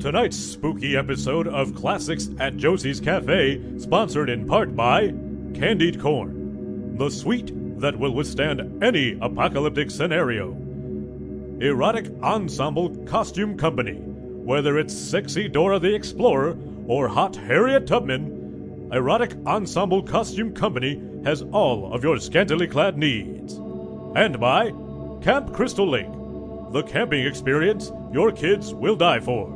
Tonight's spooky episode of Classics at Josie's Cafe, sponsored in part by Candied Corn, the sweet that will withstand any apocalyptic scenario. Erotic Ensemble Costume Company. Whether it's sexy Dora the Explorer or hot Harriet Tubman, Erotic Ensemble Costume Company has all of your scantily clad needs. And by Camp Crystal Lake, the camping experience your kids will die for.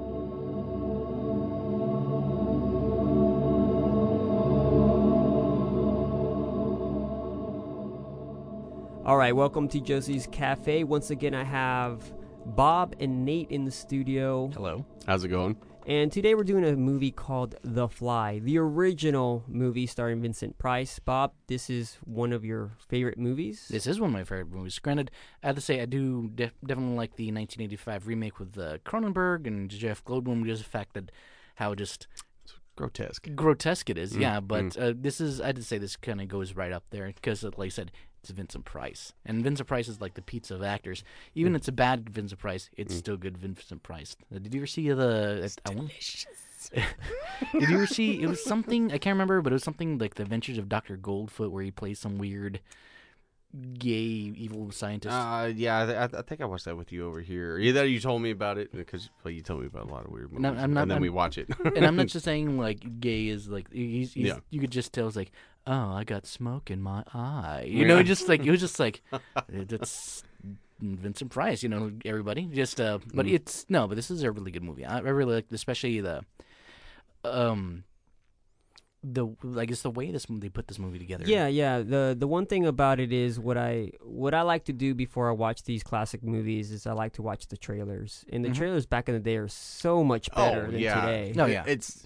All right, welcome to Josie's Cafe. Once again, I have Bob and Nate in the studio. Hello. How's it going? And today we're doing a movie called The Fly, the original movie starring Vincent Price. Bob, this is one of your favorite movies? This is one of my favorite movies. Granted, I have to say I do definitely like the 1985 remake with Cronenberg and Jeff Goldblum, just the fact that how just grotesque it is. Yeah, but this is, I'd say this kind of goes right up there because, like I said, it's Vincent Price. And Vincent Price is like the pizza of actors. Even if it's a bad Vincent Price, it's still good Vincent Price. Did you ever see It's delicious. Did you ever see, it was something, I can't remember, but it was something like The Adventures of Dr. Goldfoot where he plays some weird gay evil scientist. Yeah, I think I watched that with you over here. Either you told me about it because you told me about a lot of weird movies, and then we watch it. And I'm not just saying like gay is like he's you could just tell it's like, oh, I got smoke in my eye. You know, just like it was just like that's Vincent Price. You know, everybody just but it's no, but this is a really good movie. I really like, especially the I guess the way they put this movie together. Yeah. The one thing about it is what I like to do before I watch these classic movies is I like to watch the trailers. And the trailers back in the day are so much better than today. No, yeah. It's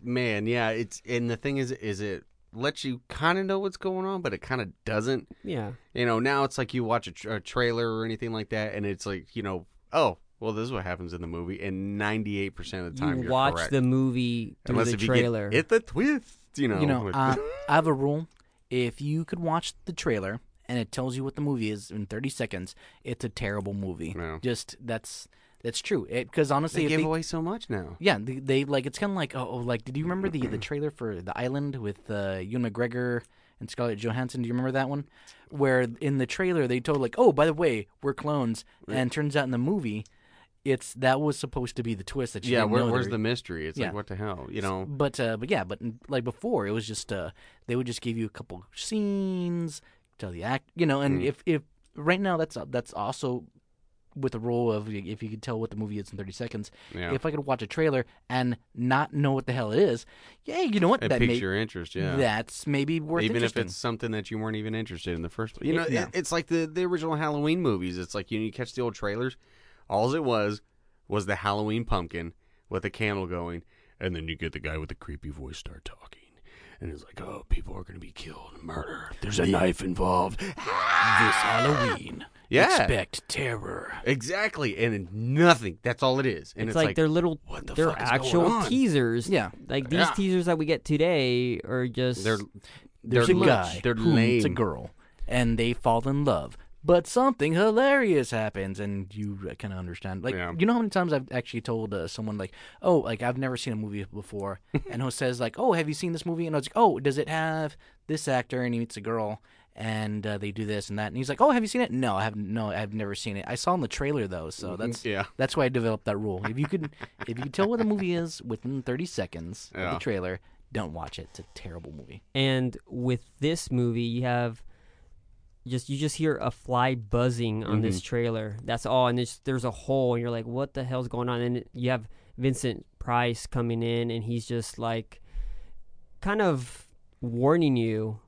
and the thing is it lets you kind of know what's going on, but it kind of doesn't. Yeah. You know, now it's like you watch a trailer or anything like that, and it's like, you know, oh, well, this is what happens in the movie, and 98% of the time you you're watch correct. the movie through Unless the if trailer. You get the twist, you know. I have a rule. If you could watch the trailer and it tells you what the movie is in 30 seconds, it's a terrible movie. No. Just that's true. Because honestly, they give away so much now. Yeah, they like it's kind of like like did you remember the trailer for The Island with Ewan McGregor and Scarlett Johansson? Do you remember that one? Where in the trailer they told like, oh, by the way, we're clones, and turns out in the movie, that was supposed to be the twist that you didn't know. Where's the mystery? It's like, what the hell, you know? But like before, it was just they would just give you a couple scenes, tell the act, you know. And if right now that's also with the rule of if you could tell what the movie is in 30 seconds. Yeah. If I could watch a trailer and not know what the hell it is, yeah, you know what? It piques your interest. Yeah, that's maybe worth even if it's something that you weren't even interested in the first place. You know, it's like the original Halloween movies. It's like you catch the old trailers. All it was the Halloween pumpkin with a candle going, and then you get the guy with the creepy voice start talking. And it's like, oh, people are going to be killed and murdered. There's a knife involved. This Halloween, expect terror. Exactly. And nothing. That's all it is. And it's like they're little, they're actual teasers. Yeah. Like these teasers that we get today are just... There's a guy who meets a girl, and they fall in love. But something hilarious happens, and you kind of understand. Like, you know how many times I've actually told someone, like, oh, like, I've never seen a movie before, and who says, like, oh, have you seen this movie? And I was like, oh, does it have this actor, and he meets a girl, and they do this and that? And he's like, oh, have you seen it? No, I've never seen it. I saw in the trailer, though, so that's why I developed that rule. If you could tell what the movie is within 30 seconds of the trailer, don't watch it. It's a terrible movie. And with this movie, you have... you just hear a fly buzzing on this trailer. That's all, and there's a hole, and you're like, what the hell's going on? And you have Vincent Price coming in, and he's just like kind of warning you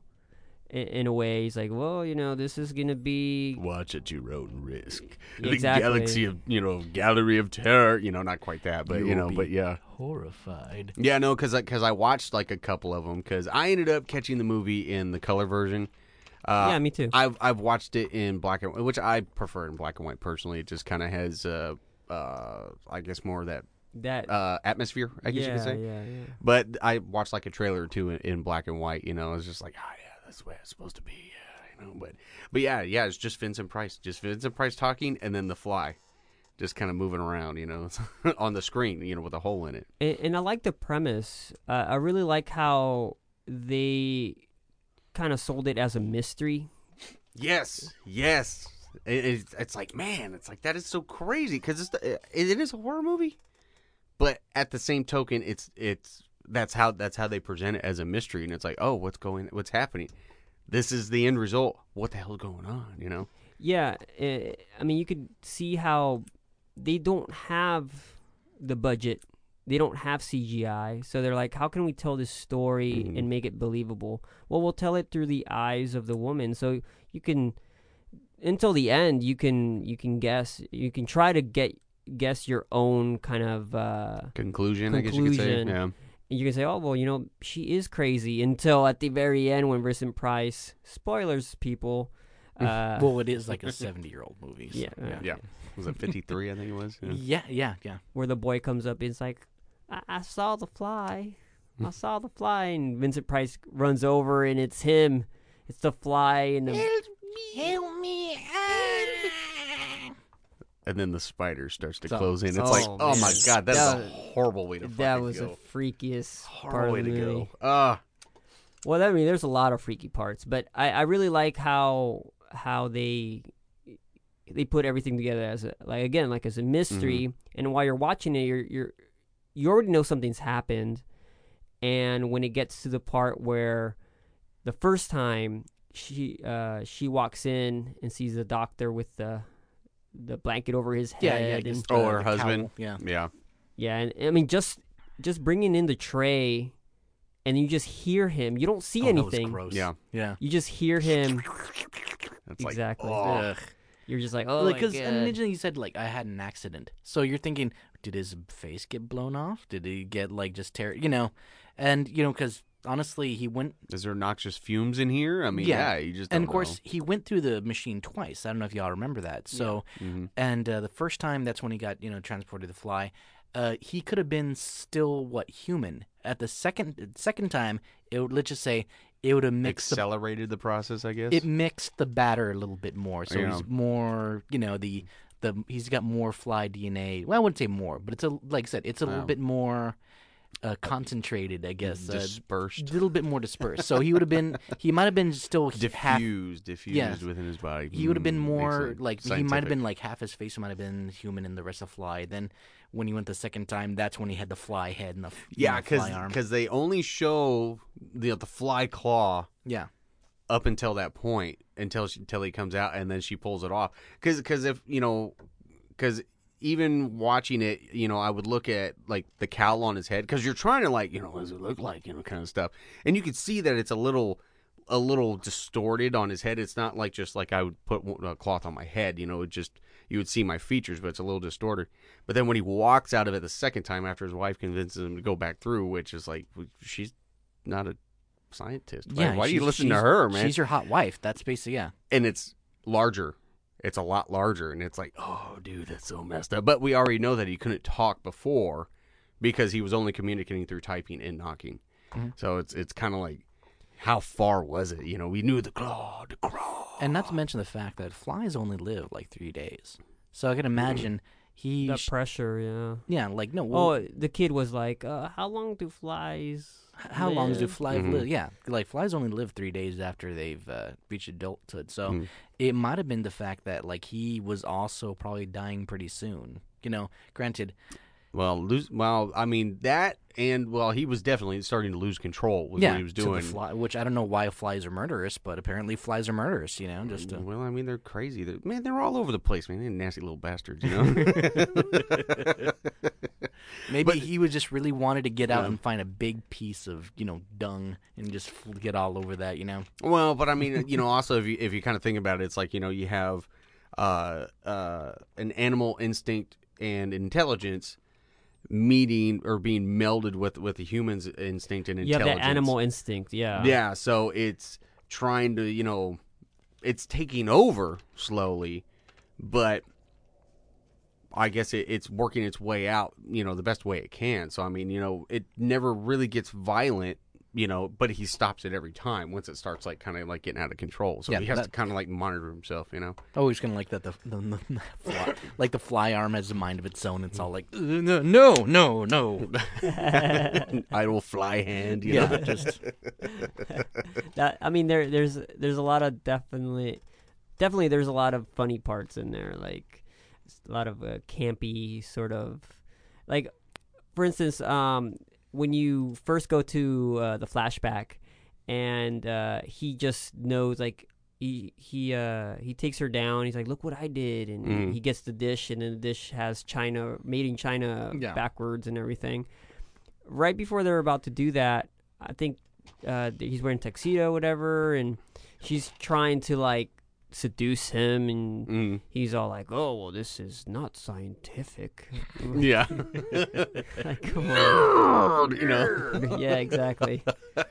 in a way. He's like, well, you know, this is going to be... Watch at your own risk. Exactly. The galaxy of, gallery of terror. You know, not quite that, but, but yeah. Horrified. Yeah, no, because I watched like a couple of them, because I ended up catching the movie in the color version. Yeah, me too. I've watched it in black and white, which I prefer in black and white personally. It just kind of has, I guess, more of that atmosphere, I guess you could say. Yeah. But I watched like a trailer or two in black and white. You know, it's just like, oh yeah, that's the way it's supposed to be. Yeah, you know, but yeah, it's just Vincent Price talking, and then The Fly. just kind of moving around, on the screen, with a hole in it. And I like the premise. I really like how they kind of sold it as a mystery. Yes. It's like, man, it's like that is so crazy because it is a horror movie, but at the same token, that's how they present it as a mystery, and it's like, oh, what's happening? This is the end result. What the hell's going on? Yeah, I mean, you could see how they don't have the budget. They don't have CGI, so they're like, how can we tell this story and make it believable? Well, we'll tell it through the eyes of the woman. So you can, until the end, you can guess. You can try to guess your own kind of conclusion. I guess you could say. Yeah. You can say, oh, well, she is crazy, until at the very end when Vincent Price, spoilers, people. Well, it is like a 70-year-old movie. So. Yeah. Was it 53? I think it was. Yeah. Where the boy comes up and it's like, I saw the fly. I saw the fly. And Vincent Price runs over and it's him. It's the fly. And Help me. And then the spider starts to close in. It's oh my God, that's a horrible way to fucking go. That was the freakiest part of the movie. Go. Well, I mean, there's a lot of freaky parts, but I really like how they put everything together as a mystery. And while you're watching it, you already know something's happened. And when it gets to the part where the first time she walks in and sees the doctor with the blanket over his head, her husband, yeah, and I mean just bringing in the tray. And you just hear him. You don't see anything. That was gross. Yeah. You just hear him. That's exactly. Like, you're just like, oh, my God. And originally you said, I had an accident. So you're thinking, did his face get blown off? Did he get, just tear, And, because honestly, he went... Is there noxious fumes in here? I mean, you just don't And, of course, know. he went through the machine twice. I don't know if y'all remember that. So, and the first time, that's when he got, transported to the fly. He could have been still human. At the second time, let's just say it would have mixed accelerated the process. I guess it mixed the batter a little bit more, so he's more, he's got more fly DNA. Well, I wouldn't say more, but like I said, it's a little bit more concentrated, I guess, dispersed, a little bit more dispersed. So he might have been still diffused within his body. He would have been more he might have been half his face might have been human and the rest of fly. Then when he went the second time, that's when he had the fly head and the fly arm. Because they only show the fly claw. Yeah. Up until that point, until he comes out, and then she pulls it off. Because even watching it, I would look at the cowl on his head because you're trying to what does it look like, kind of stuff, and you could see that it's a little distorted on his head. It's not just like I would put a cloth on my head, you would see my features, but it's a little distorted. But then when he walks out of it the second time after his wife convinces him to go back through, which is she's not a scientist. Yeah, why do you listen to her, man? She's your hot wife. That's basically, yeah. And it's larger. It's a lot larger, and it's like, oh, dude, that's so messed up. But we already know that he couldn't talk before because he was only communicating through typing and knocking. Mm-hmm. So it's kind of like, how far was it? We knew the claw. And not to mention the fact that flies only live 3 days. So I can imagine the pressure, yeah. Yeah, no. The kid was like, how long do flies How long do flies live? Yeah, flies only live 3 days after they've reached adulthood. So it might have been the fact that he was also probably dying pretty soon. Granted. Well, I mean that, and he was definitely starting to lose control. What he was doing, which I don't know why flies are murderous, but apparently flies are murderous. Well, I mean they're crazy. They're all over the place, man. They're nasty little bastards. Maybe he was just really wanted to get out and find a big piece of dung and just get all over that. Well, but I mean, also if you kind of think about it, it's you have an animal instinct and intelligence meeting or being melded with the human's instinct and intelligence. You have the animal instinct, yeah. Yeah, so it's trying to, it's taking over slowly, but I guess it's working its way out, the best way it can. So, I mean, it never really gets violent but he stops it every time once it starts like kind of like getting out of control. So he has to kind of like monitor himself, Oh, he's kind of like that. The fly, like the fly arm has a mind of its own. It's all like no. Idle fly hand. Just that. I mean, there's a lot of definitely there's a lot of funny parts in there, like a lot of campy sort of, like, for instance, when you first go to the flashback, and he just knows, like, he takes her down. He's like, "Look what I did," and he gets the dish, and then the dish has made in China backwards and everything. Right before they're about to do that, I think he's wearing a tuxedo, whatever, and she's trying to like seduce him, and he's all like, "Oh, well, this is not scientific." Yeah. Like, come on. Yeah, exactly.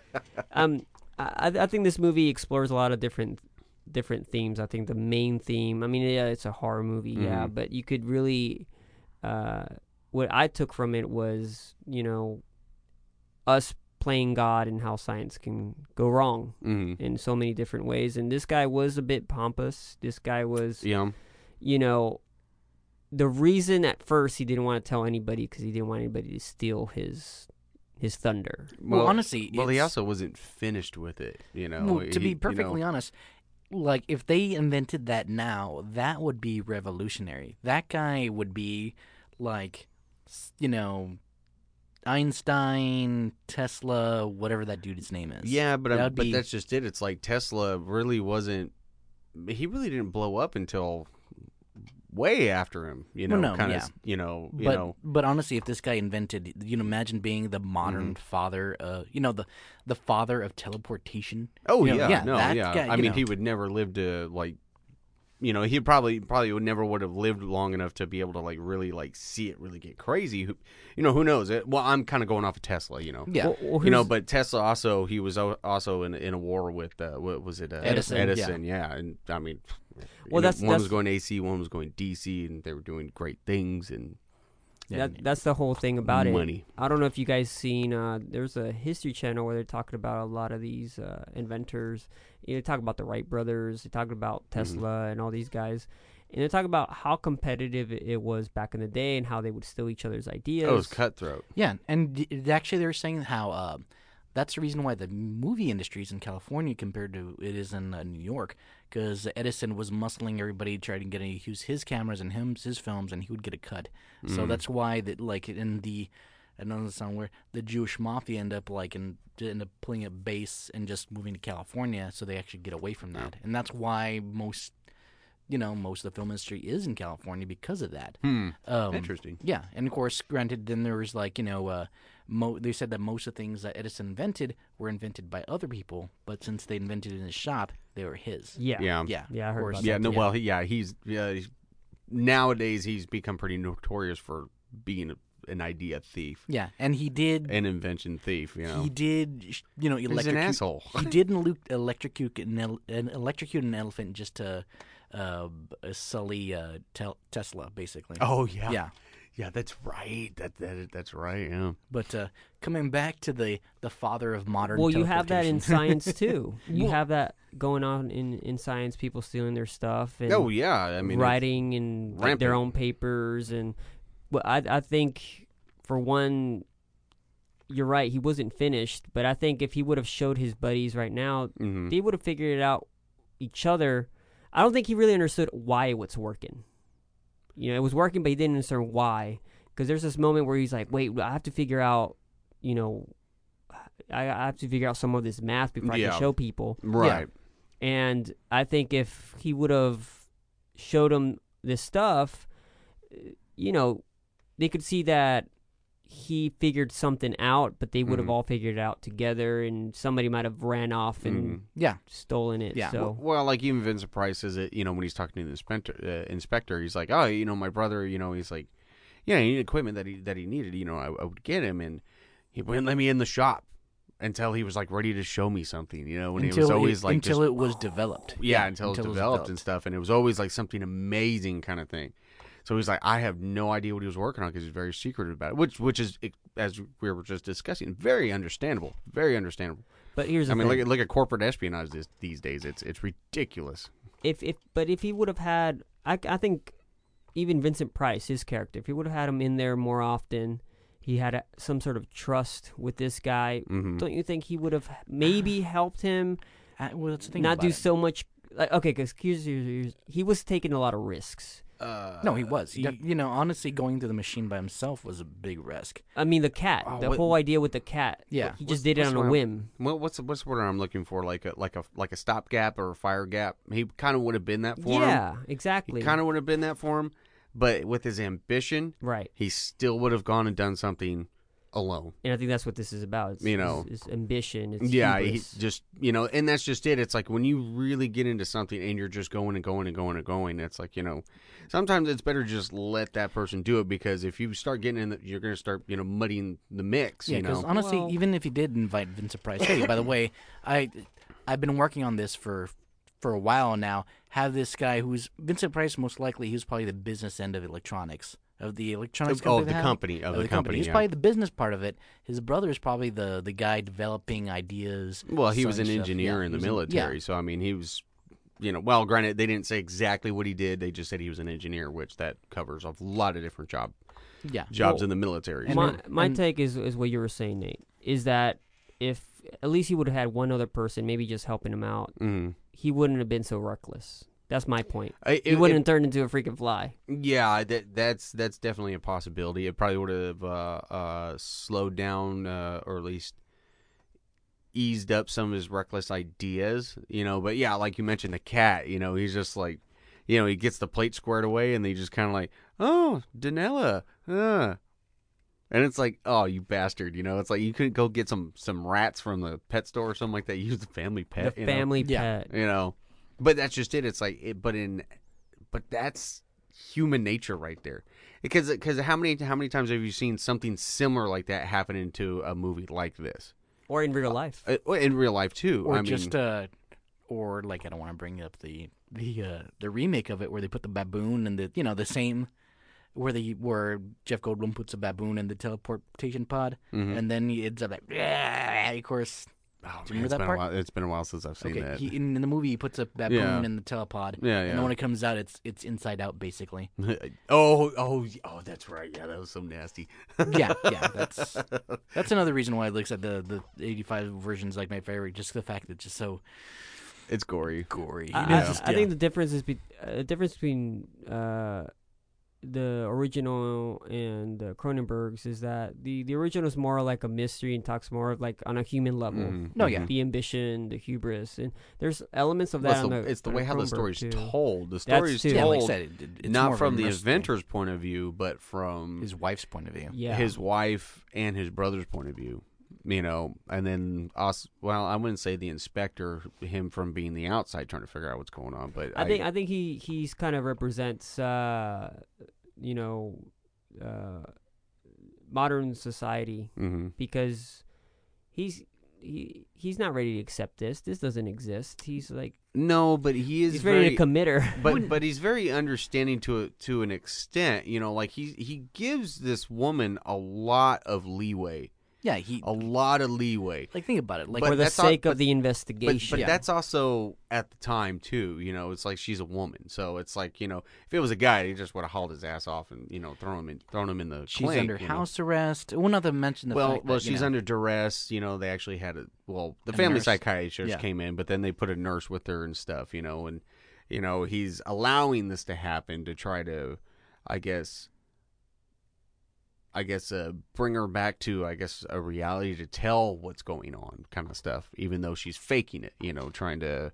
I think this movie explores a lot of different themes. I think the main theme, I mean, yeah, it's a horror movie, yeah, but you could really, what I took from it was, us playing God and how science can go wrong in so many different ways. And this guy was a bit pompous. This guy was, the reason at first he didn't want to tell anybody because he didn't want anybody to steal his thunder. Well, honestly, he also wasn't finished with it. Well, to be perfectly honest, like, if they invented that now, that would be revolutionary. That guy would be like, Einstein, Tesla, whatever that dude's name is. Yeah, but that's just it. It's like Tesla really wasn't. He really didn't blow up until way after him. But honestly, if this guy invented, imagine being the modern father, the father of teleportation. Oh guy, I mean, he would never live to like. He probably would never would have lived long enough to be able to like really like see it really get crazy. Who knows? Well, I'm kind of going off of Tesla, Yeah. But Tesla also, he was also in a war with what was it? Edison. Yeah. And I mean, one was going AC, one was going DC, and they were doing great things. And that's the whole thing about money. it. I don't know if you guys seen. There's a History Channel where they're talking about a lot of these inventors. They talk about the Wright brothers. They talk about Tesla and all these guys, and they talk about how competitive it was back in the day and how they would steal each other's ideas. Oh, it was cutthroat. Yeah, and actually they were saying how that's the reason why the movie industry is in California compared to it is in New York, because Edison was muscling everybody, trying to get to use his cameras and his films, and he would get a cut. So that's why that, like, in the, I don't know the sound where the Jewish mafia end up pulling a base and just moving to California, so they actually get away from that, and that's why most of the film industry is in California because of that. Interesting. Yeah, and of course, granted, then there was like they said that most of the things that Edison invented were invented by other people, but since they invented it in his shop, they were his. Yeah. I heard about that. No, well, he's nowadays he's become pretty notorious for being an idea thief. Yeah, and he did an invention thief. He did, he's an asshole. He did electrocute an elephant just to sully Tesla, basically. Oh yeah. Yeah, that's right. That's right. Yeah. But coming back to the father of modern. Well, you have that in science too. You have that going on in science. People stealing their stuff. And I mean, writing and like, their own papers. And well, I think for one, you're right. He wasn't finished. But I think if he would have showed his buddies right now, they would have figured it out each other. I don't think he really understood why it was working. It was working, but he didn't understand why. Because there's this moment where he's like, wait, I have to figure out, I have to figure out some of this math before I can show people. Right. Yeah. And I think if he would have showed them this stuff, they could see that he figured something out, but they would have all figured it out together, and somebody might have ran off and stolen it. Yeah. So. Well, like even Vincent Price says it, when he's talking to the inspector, he's like, oh, my brother, he's like, he needed equipment that he needed, I would get him, and he wouldn't let me in the shop until he was like ready to show me something, when he was always like until it was developed. Yeah, until it was developed and stuff, and it was always like something amazing kind of thing. So he's like, I have no idea what he was working on because he's very secretive about it, which is, as we were just discussing, very understandable. Very understandable. But here's the thing. Look at corporate espionage these days. It's ridiculous. If he would have had, I think, even Vincent Price, his character, if he would have had him in there more often, he had some sort of trust with this guy. Mm-hmm. Don't you think he would have maybe helped him Well, that's the thing not about do it. so much? Okay, because he was taking a lot of risks. No, he was. Honestly, going through the machine by himself was a big risk. I mean, the cat. The whole idea with the cat. Yeah. he just did it on a whim. What's the word I'm looking for? Like a stopgap or a fire gap. He kind of would have been that for him. Yeah, exactly. He kind of would have been that for him, but with his ambition, right. he still would have gone and done something alone. And I think that's what this is about. It's, it's ambition. It's hubris. He just and that's just it. It's like when you really get into something and you're just going and going and going and going. It's like sometimes it's better to just let that person do it, because if you start getting in, you're going to start muddying the mix. Yeah, because honestly, even if he did invite Vincent Price, hey, by the way, I've been working on this for a while now. Have this guy who's Vincent Price, most likely he's probably the business end of electronics. Of the electronics company. The company. He's probably the business part of it. His brother is probably the guy developing ideas. Well, he was an engineer in the military, so I mean, he was, well, granted, they didn't say exactly what he did. They just said he was an engineer, which that covers a lot of different jobs in the military. My take is what you were saying, Nate, is that if at least he would have had one other person, maybe just helping him out, he wouldn't have been so reckless. That's my point. He wouldn't have turned into a freaking fly. Yeah, that's definitely a possibility. It probably would have slowed down or at least eased up some of his reckless ideas, But yeah, like you mentioned, the cat, he's just like, he gets the plate squared away and they just kind of like, oh, Danella, and it's like, oh, you bastard, It's like you couldn't go get some rats from the pet store or something like that. Use the family pet, The family pet, But that's just it. It's like, but that's human nature right there. Because how many times have you seen something similar like that happen into a movie like this, or in real life? In real life too, or I like I don't want to bring up the remake of it where they put the baboon and the same where Jeff Goldblum puts a baboon in the teleportation pod, and then he ends up like, of course. Oh, do you remember that part? It's been a while since I've seen that. In the movie, he puts a baboon in the telepod. Yeah. And then when it comes out, it's inside out, basically. oh, that's right. Yeah, that was so nasty. yeah. That's another reason why, like I said, the 85 version's like my favorite. Just the fact that it's just so. It's gory. I think the difference is between the original and Cronenberg's is that the original is more like a mystery and talks more of like on a human level. The ambition, the hubris, and there's elements of that. It's the way how the story's told. The story's told, like I said, it's not from the inventor's point of view, but from his wife's point of view. Yeah, his wife and his brother's point of view. And then us. Well, I wouldn't say the inspector, him from being the outside trying to figure out what's going on, but I think he's kind of represents modern society because he's not ready to accept this. This doesn't exist. He's like no, but he's ready to commit her. But he's very understanding to an extent. Like he gives this woman a lot of leeway. Yeah, a lot of leeway. Like, think about it. Like, for the sake of the investigation. But that's also at the time too. It's like she's a woman, so it's like if it was a guy, he just would have hauled his ass off and thrown him in the. She's clink, under house arrest. Well, not to mention the fact that, she's under duress. They actually had the family psychiatrist came in, but then they put a nurse with her and stuff. And he's allowing this to happen to try to, I guess, bring her back to, a reality to tell what's going on kind of stuff, even though she's faking it, trying to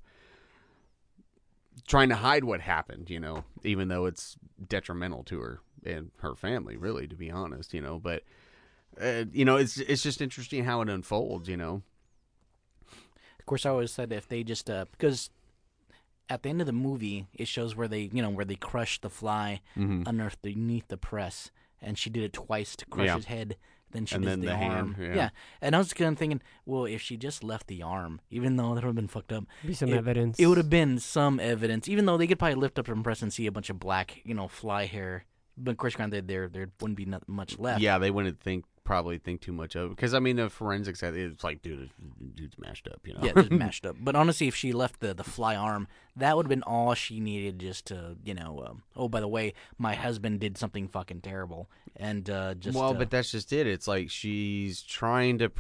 hide what happened, even though it's detrimental to her and her family, really, to be honest, but, it's just interesting how it unfolds, Of course, I always said if they just, because at the end of the movie, it shows where they crush the fly underneath the press. And she did it twice to crush his head. Then she did the arm. Hand, yeah. And I was kind of thinking, well, if she just left the arm, even though that would have been fucked up, be some evidence. It would have been some evidence, even though they could probably lift up her press and see a bunch of black, fly hair, But of course, granted, there wouldn't be much left. Yeah, they wouldn't probably think too much of it. Because, I mean, the forensics, it's like, dude's mashed up, you know? Yeah, just mashed up. But honestly, if she left the fly arm, that would have been all she needed just to, oh, by the way, my husband did something fucking terrible. And just. Well, but that's just it. It's like she's trying to,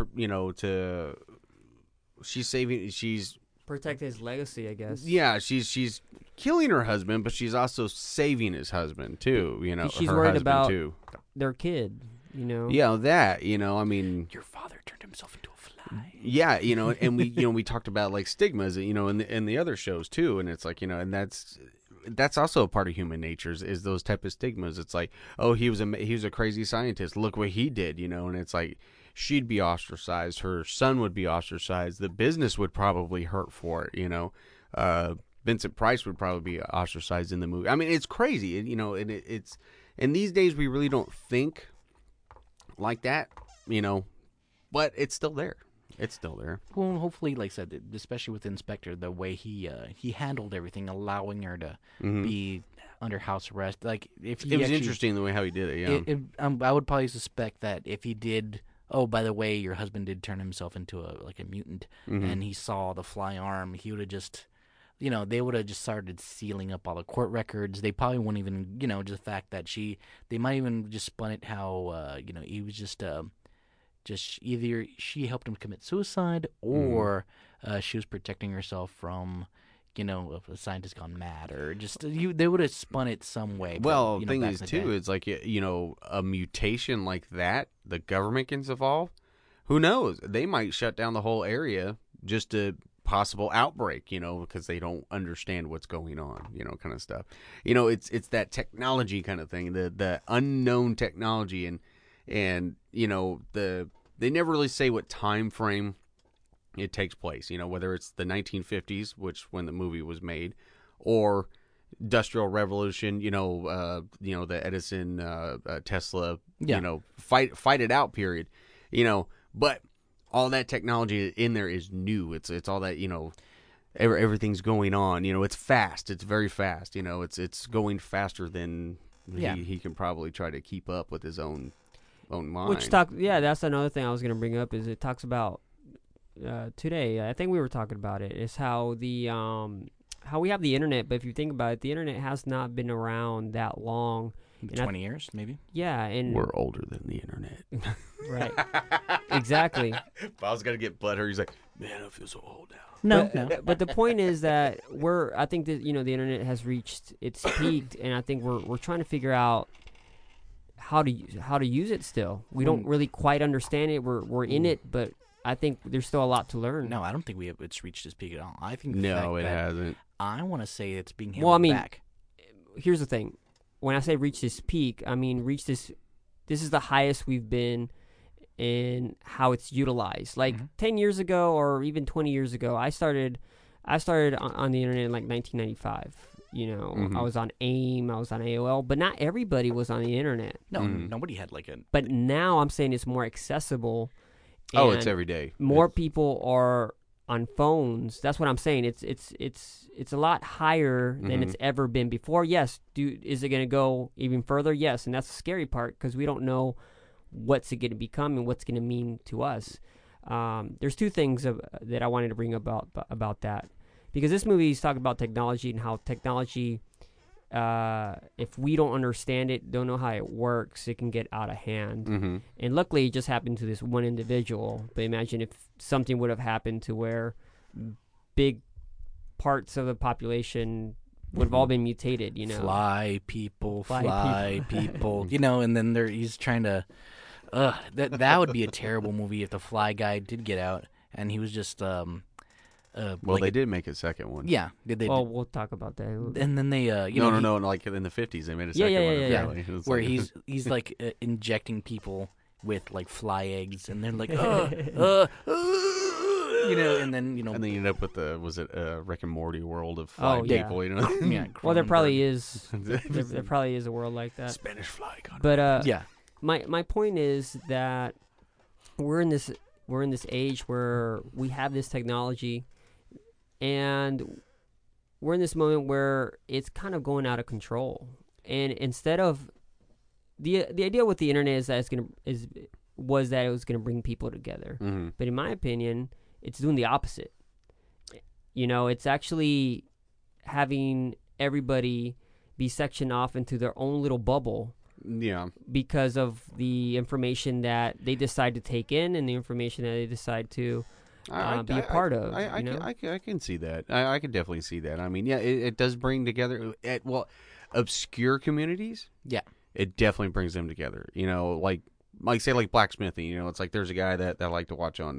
she's protect his legacy, I guess. Yeah, she's killing her husband, but she's also saving his husband too. She's her worried husband about too. their kid. Yeah, that. I mean, your father turned himself into a fly. Yeah, and we talked about like stigmas, in the other shows too, and it's like and that's also a part of human nature is those type of stigmas. It's like, oh, he was a crazy scientist. Look what he did, and it's like she'd be ostracized, her son would be ostracized, the business would probably hurt for it, Vincent Price would probably be ostracized in the movie. I mean, it's crazy, and these days we really don't think like that, but it's still there. It's still there. Well, hopefully, like I said, especially with Inspector, the way he handled everything, allowing her to be under house arrest. Like if it was interesting the way how he did it. Yeah, I would probably suspect that if he did. Oh, by the way, your husband did turn himself into a mutant, and he saw the fly arm. He would have just, they would have just started sealing up all the court records. They probably wouldn't even, just the fact that they might even just spun it how, he was just either she helped him commit suicide or she was protecting herself from, a scientist gone mad, or just they would have spun it some way. Well, but, the thing is too, it's like a mutation like that, the government gets involved. Who knows? They might shut down the whole area just a possible outbreak, because they don't understand what's going on, kind of stuff. It's that technology kind of thing, the unknown technology, and they never really say what time frame it takes place, whether it's the 1950s, which when the movie was made, or Industrial Revolution, the Edison, Tesla, fight it out period, but all that technology in there is new. It's all that, everything's going on, it's fast. It's very fast. It's going faster than he can probably try to keep up with his own mind. That's another thing I was going to bring up is it talks about today. I think we were talking about it. Is how how we have the internet, but if you think about it, the internet has not been around that long. 20 years, maybe. Yeah, and we're older than the internet. Right. Exactly. Bob's gonna get butthurt. He's like, man, I feel so old now. No. But the point is that I think that the internet has reached its peak, and I think we're trying to figure out how to use it still. We don't really quite understand it. We're in it, but I think there's still a lot to learn. No, I don't think it's reached its peak at all. I think it hasn't. I want to say it's being held back. Here's the thing. When I say reach this peak, I mean reach this. This is the highest we've been in how it's utilized. Like 10 years ago, or even 20 years ago, I started on the internet in like 1995. I was on AIM, I was on AOL, but not everybody was on the internet. No, nobody had like a. But now I'm saying it's more accessible. Oh, it's every day. More people are on phones. That's what I'm saying. It's a lot higher than it's ever been before. Yes, is it going to go even further? Yes, and that's the scary part because we don't know what's it going to become and what's going to mean to us. There's two things that I wanted to bring about that, because this movie is talking about technology and how technology, if we don't understand it, don't know how it works, it can get out of hand. And luckily, it just happened to this one individual. But imagine if something would have happened to where big parts of the population would have all been mutated. Fly people. And then he's trying to. That would be a terrible movie if the Fly guy did get out and he was just. They did make a second one. Yeah, did they? Well, we'll talk about that. And then they, no, like in the 50s, they made a second one. Yeah. Where he's like injecting people with like fly eggs, and they're like, and then and then you end up with Rick and Morty world of fly people, Yeah. Well, there probably is. there probably is a world like that. Spanish fly. But yeah. My point is that we're in this age where we have this technology. And we're in this moment where it's kind of going out of control. And instead of the idea with the internet is that was that it was gonna bring people together. Mm-hmm. But in my opinion, it's doing the opposite. It's actually having everybody be sectioned off into their own little bubble. Yeah. Because of the information that they decide to take in and the information that they decide to be a part of. I can see that. I can definitely see that. I mean, yeah, it does bring together, obscure communities. Yeah. It definitely brings them together. Like say like blacksmithing. It's like there's a guy that I like to watch on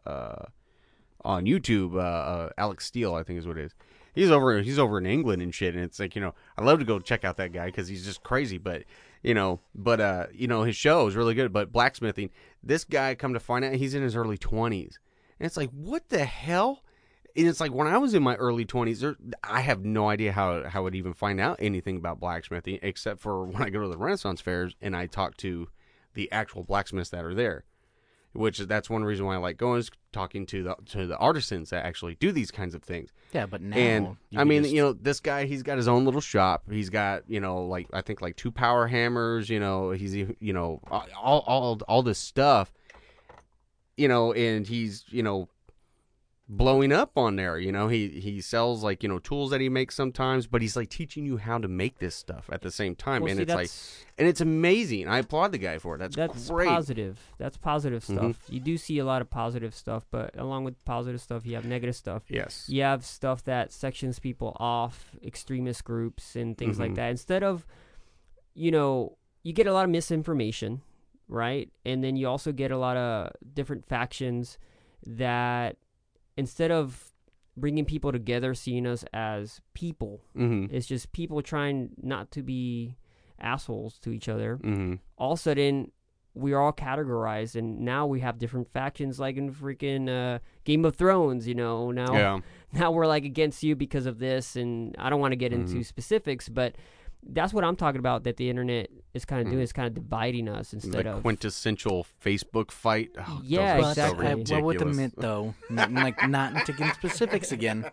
YouTube. Alex Steele, I think is what it is. He's over in England and shit, and it's like I love to go check out that guy because he's just crazy. But his show is really good. But blacksmithing, this guy, come to find out, he's in his early 20s, and it's like, what the hell? And it's like when I was in my early 20s, I have no idea how I would even find out anything about blacksmithing except for when I go to the Renaissance fairs and I talk to the actual blacksmiths that are there. That's one reason why I like going, is talking to the artisans that actually do these kinds of things. Yeah, but now, and I mean, this guy, he's got his own little shop. He's got like I think like 2 power hammers. He's all this stuff. And he's blowing up on there. He sells like tools that he makes sometimes, but he's like teaching you how to make this stuff at the same time. Well, and it's amazing. I applaud the guy for it. That's great. That's positive stuff. Mm-hmm. You do see a lot of positive stuff, but along with positive stuff, you have negative stuff. Yes. You have stuff that sections people off, extremist groups and things like that. Instead of, you get a lot of misinformation, right? And then you also get a lot of different factions that, instead of bringing people together, seeing us as people, it's just people trying not to be assholes to each other. All of a sudden, we're all categorized, and now we have different factions, like in freaking Game of Thrones. Now we're like against you because of this, and I don't want to get into specifics, but that's what I'm talking about. That the internet is kind of doing, is kind of dividing us instead of quintessential Facebook fight. Oh, yeah, exactly. I will admit, though, not to get specifics again.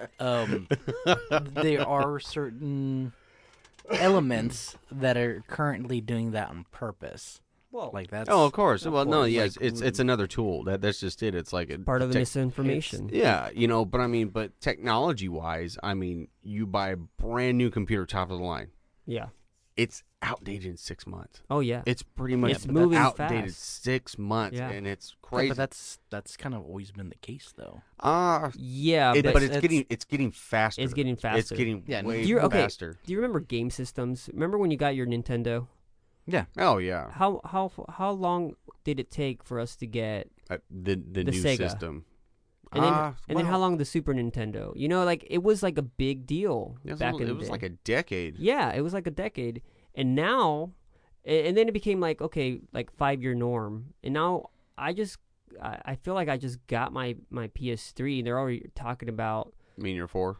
There are certain elements that are currently doing that on purpose. Well, like that's of course. Well, no, like, yes, it's another tool. That's just it. It's like part of the misinformation. Yeah, but technology wise, I mean, you buy a brand new computer, top of the line. Yeah. It's outdated in 6 months. Oh yeah. It's pretty much moving outdated fast. 6 months, and it's crazy. Yeah, but that's kind of always been the case, though. Yeah, but it's getting faster. It's getting faster. It's getting way faster. Do you remember game systems? Remember when you got your Nintendo? Yeah. Oh yeah. How long did it take for us to get the new Sega system? And then how long the Super Nintendo? It was like a big deal back in the day. It was like a decade. Yeah, it was like a decade. And now, and then it became like, okay, like 5-year norm. And now I feel like I just got my PS3. They're already talking about. You mean you're 4?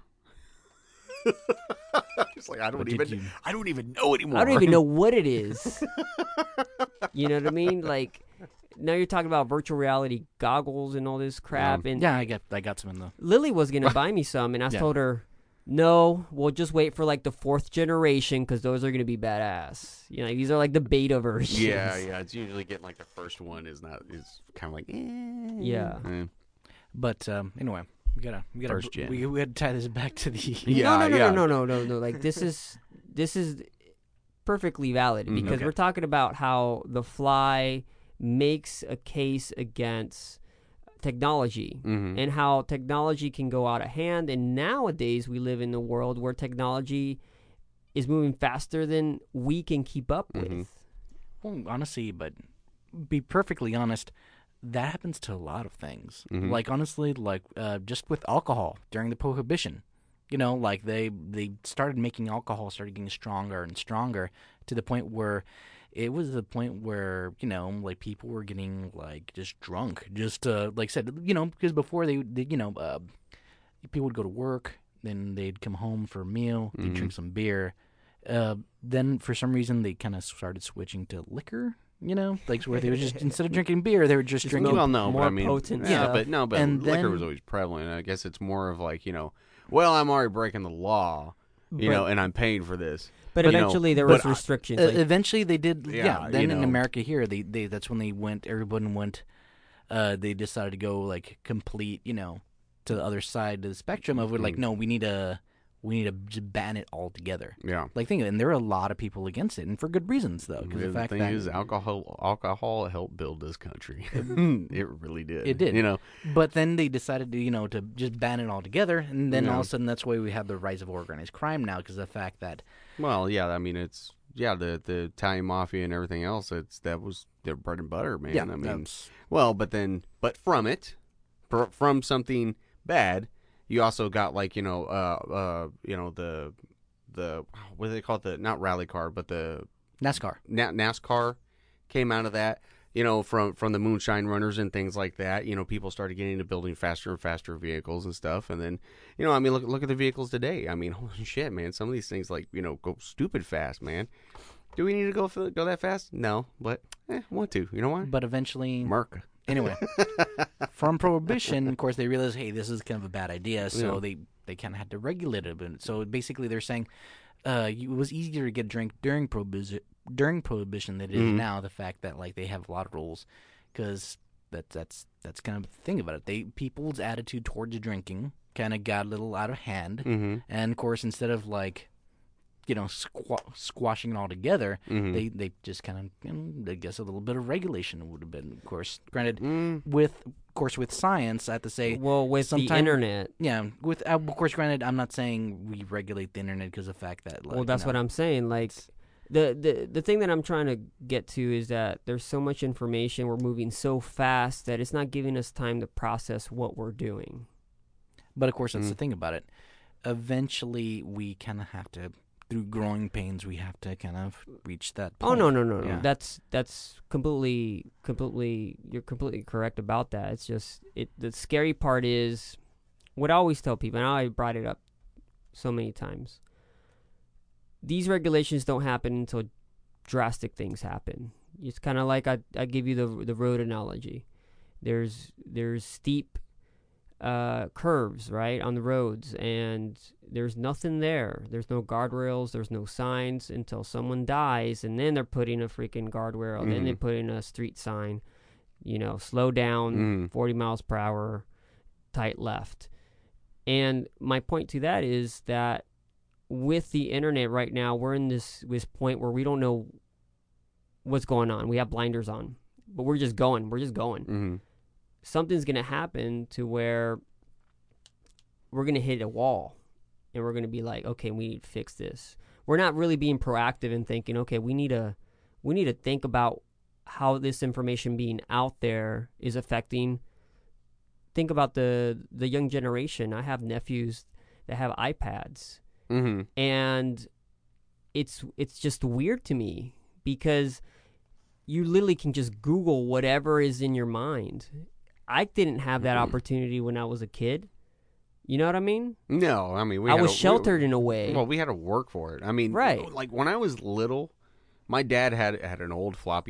It's like I don't even know anymore. I don't even know what it is. You know what I mean? Like, now you're talking about virtual reality goggles and all this crap. And yeah, I got some in the. Lily was gonna buy me some, and I told her, no, we'll just wait for like the 4th generation because those are gonna be badass. These are like the beta versions. Yeah. It's usually getting like the first one is kind of like yeah. But anyway. We gotta we had to tie this back to the No. Like this is perfectly valid because we're talking about how The Fly makes a case against technology and how technology can go out of hand. And nowadays we live in a world where technology is moving faster than we can keep up with. Well, honestly, but be perfectly honest. That happens to a lot of things. Like, honestly, just with alcohol during the Prohibition. Like, they started making alcohol, started getting stronger and stronger to the point where it was the point where, like, people were getting, like, just drunk. Just, like I said, because before they people would go to work, then they'd come home for a meal, they'd drink some beer. Then, for some reason, they kind of started switching to liquor. Like where they would just instead of drinking beer, they were just drinking more potent. But liquor was always prevalent. I guess it's more of like well, I'm already breaking the law, and I'm paying for this. But eventually there was restrictions. Eventually they did. Yeah. Then in know. America here, they that's when they went. Everyone went. They decided to go like complete. To the other side of the spectrum of it. Like, no, we need to just ban it altogether. Yeah. Like, think of it, and there are a lot of people against it, and for good reasons though. Because the thing is, alcohol helped build this country. It really did. It did. But then they decided to to just ban it altogether, and then all of a sudden that's why we have the rise of organized crime now, because of the fact that. Well, yeah, I mean it's the Italian mafia and everything else. That was their bread and butter, man. Yeah, I mean, but from something bad, you also got like the what do they call it, not rally car, but the NASCAR came out of that, from the moonshine runners and things like that. People started getting into building faster and faster vehicles and stuff, and then I mean look at the vehicles today. I mean, holy shit, man, some of these things like go stupid fast, man. Do we need to go that fast? No, but want to, you know why? But eventually, Merc. Anyway, from Prohibition, of course, they realized, hey, this is kind of a bad idea, so they kind of had to regulate it a bit. So basically, they're saying it was easier to get a drink during Prohibition than it is now. The fact that like they have a lot of rules, because that's kind of the thing about it. People's attitude towards drinking kind of got a little out of hand, and of course, instead of like squashing it all together, they just kind of, I guess a little bit of regulation would have been, of course, granted, with science, I have to say. Well, with the internet. Yeah, of course, granted, I'm not saying we regulate the internet because of the fact that, like, well, that's what I'm saying, like, the thing that I'm trying to get to is that there's so much information, we're moving so fast that it's not giving us time to process what we're doing. But, of course, that's the thing about it. Eventually, we kind of have to, through growing pains, we have to kind of reach that point. Oh, no. Yeah. That's completely, you're completely correct about that. It's just, the scary part is, what I always tell people, and I brought it up so many times, these regulations don't happen until drastic things happen. It's kind of like, I give you the road analogy. There's steep curves, right, on the roads, and there's nothing there. There's no guardrails, there's no signs until someone dies, and then they're putting a freaking guardrail, and then they put in a street sign, slow down, 40 miles per hour, tight left. And my point to that is that with the internet right now, we're in this point where we don't know what's going on. We have blinders on, but we're just going. Something's going to happen to where we're going to hit a wall, and we're going to be like, okay, we need to fix this. We're not really being proactive and thinking, okay, we need to think about how this information being out there is affecting. Think about the young generation. I have nephews that have iPads, and it's just weird to me because you literally can just Google whatever is in your mind. I didn't have that opportunity when I was a kid. You know what I mean? No, I mean, I was sheltered in a way. Well, we had to work for it. I mean, right. Like when I was little, my dad had an old floppy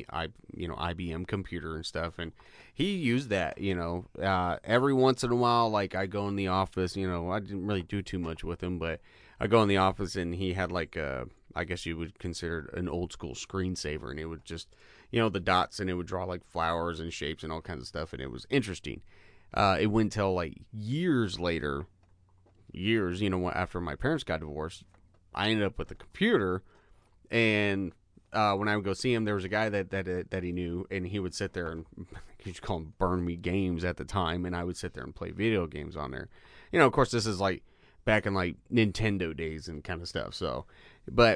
IBM computer and stuff, and he used that. Every once in a while, like I go in the office. I didn't really do too much with him, but I go in the office and he had like I guess you would consider an old school screensaver, and it would just, the dots, and it would draw like flowers and shapes and all kinds of stuff, and it was interesting. It went until like years later, after my parents got divorced, I ended up with a computer, and when I would go see him, there was a guy that he knew, and he would sit there and he used to call them Burn Me Games at the time, and I would sit there and play video games on there. Of course, this is like back in like Nintendo days and kind of stuff. So, but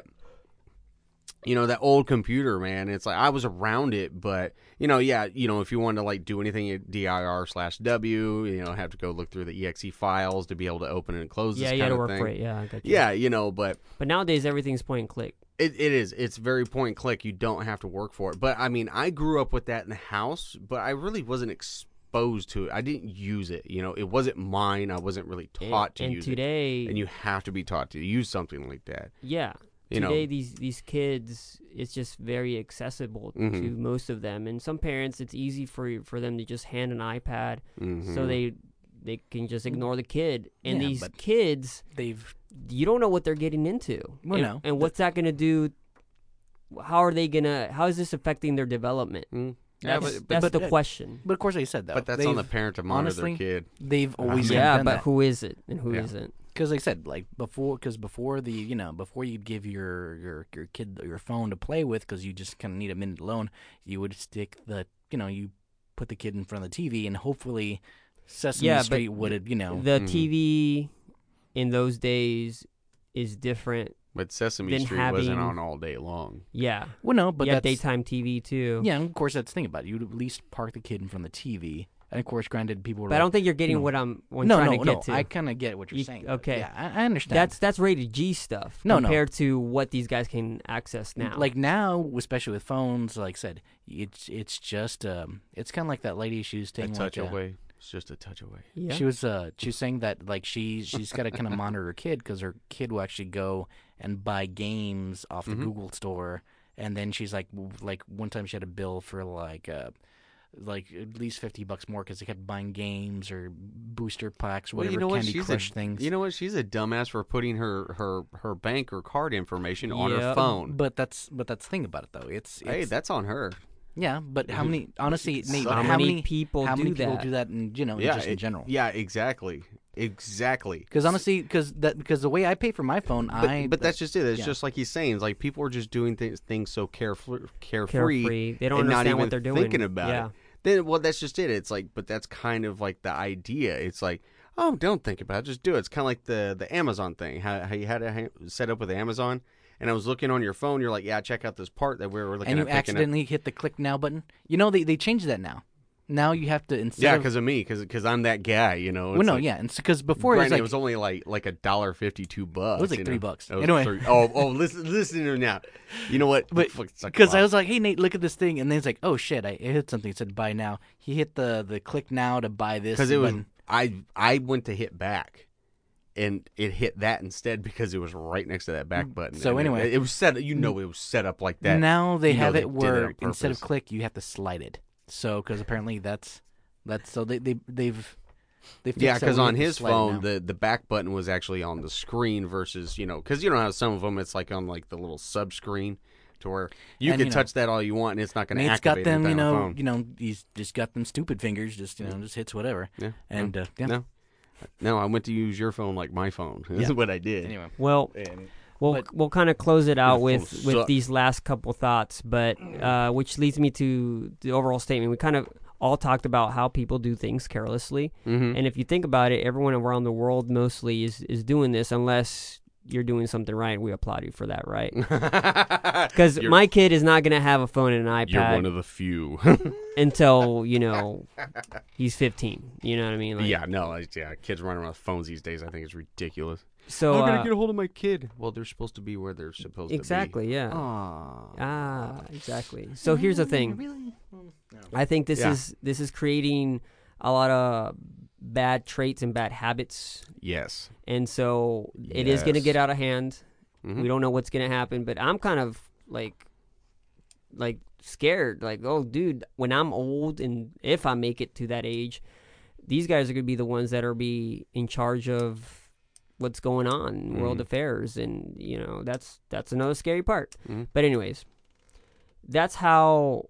that old computer, man, it's like I was around it, but if you wanted to like do anything at dir/w, have to go look through the exe files to be able to open and close. Yeah, this you had kind to of work thing. for it. Yeah, I got you. Yeah, but nowadays everything's point and click. It is. It's very point and click. You don't have to work for it. But I mean, I grew up with that in the house, but I really wasn't exposed to it. I didn't use it. It wasn't mine. I wasn't really taught to use it. And you have to be taught to use something like that. Yeah. Today, these kids, it's just very accessible to most of them. And some parents, it's easy for them to just hand an iPad, so they they can just ignore the kid. And Yeah, these but kids, you don't know what they're getting into. Well, no. And what's that going to do? How is this affecting their development? That's the question. But of course they said that. But that's on the parent to monitor honestly, their kid. They've always Yeah, done but that. who is it and who isn't? Because like I said, like before you'd give your kid your phone to play with, because you just kind of need a minute alone, you would stick you put the kid in front of the TV, and hopefully Sesame Street would have, the TV in those days is different. But Sesame Street wasn't on all day long. Yeah. Well, no, but that's that's daytime TV too. Yeah, and of course that's the thing about it. You'd at least park the kid in front of the TV. And of course, granted, people were But I don't think you're getting what I'm trying to get to. I kind of get what you're saying. Okay. Yeah, I understand. That's rated G stuff compared to what these guys can access now. Like now, especially with phones, like I said, it's just it's kind of like that lady she was taking a touch away. It's just a touch away. Yeah. She was saying that like she's got to kind of monitor her kid, because her kid will actually go and buy games off the Google store, and then she's like one time she had a bill for like at least $50 more because they kept buying games or booster packs, whatever, Candy Crush things. You know what? She's a dumbass for putting her bank or card information on her phone. But that's the thing about it though. It's hey, that's on her. Yeah, but how many? Honestly, Nate, how many people do that? And just in general. Yeah, exactly. Because honestly, because the way I pay for my phone, but that's just it. It's just like he's saying. It's like people are just doing things so carefree. They don't and understand not even what they're doing. Thinking about it. Then, well, that's just it. It's like, but that's kind of like the idea. It's like, oh, don't think about it, just do it. It's kind of like the Amazon thing. How you had it set up with Amazon. And I was looking on your phone. You're like, yeah, check out this part that we were looking at. And you accidentally hit the click now button. They changed that now. Now you have to because of me, because I'm that guy, Well, no, and because before it was only like $1.52. It was like $3. Anyway, listen to it now. You know what? Because I was like, hey Nate, look at this thing, and then it's like, oh shit, I hit something. It said buy now. He hit the click now to buy this. Because it was I went to hit back. And it hit that instead because it was right next to that back button. So and anyway, it was set. It was set up like that. Now they have it where instead of click, you have to slide it. So because apparently that's so they've because on his phone the back button was actually on the screen versus because how some of them it's like on like the little sub screen to where you can touch that all you want and it's not going to activate. Nate's got them, on the phone. He's just got them stupid fingers, just hits whatever. Yeah, and No, I went to use your phone like my phone. This is what I did. Anyway, we'll kind of close it out with these last couple thoughts, but which leads me to the overall statement. We kind of all talked about how people do things carelessly, and if you think about it, everyone around the world mostly is doing this, unless you're doing something right. We applaud you for that, right? Because my kid is not going to have a phone and an iPad. You're one of the few. Until, he's 15. You know what I mean? Kids running around with phones these days, I think it's ridiculous. So I'm going to get a hold of my kid. Well, they're supposed to be where they're supposed to be. Exactly, yeah. Aww. Exactly. So here's the thing. I think this is creating a lot of bad traits and bad habits. Yes. And so it is going to get out of hand. Mm-hmm. We don't know what's going to happen, but I'm kind of like scared. Like, oh, dude, when I'm old and if I make it to that age, these guys are going to be the ones that are in charge of what's going on in world affairs. And, that's another scary part. Mm-hmm. But anyways, that's how